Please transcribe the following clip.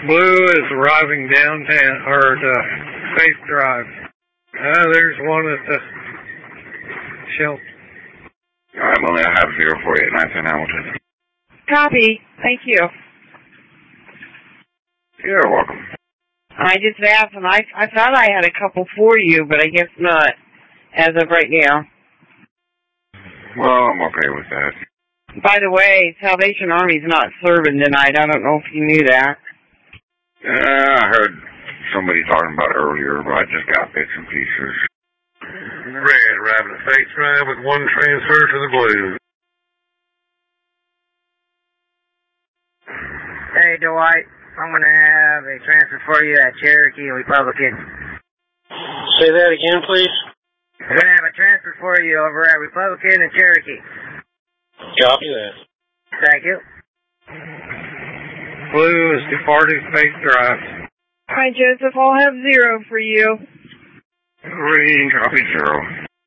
Blue is arriving downtown, or Faith Drive. There's one at the shelter. All right, well, I have 048 Hamilton. Copy. Thank you. You're welcome. I just asked, and I thought I had a couple for you, but I guess not, as of right now. Well, I'm okay with that. By the way, Salvation Army's not serving tonight. I don't know if you knew that. I heard somebody talking about it earlier, but I just got bits and pieces. Red, arriving at Faith Drive with one transfer to the Blue. Hey, Dwight. I'm going to have a transfer for you at Cherokee Republican. Say that again, please. I'm going to have a transfer for you over at Republican and Cherokee. Copy that. Thank you. Blue is departing Faith Drive. Hi, Joseph. I'll have 0 for you. Green, copy 0.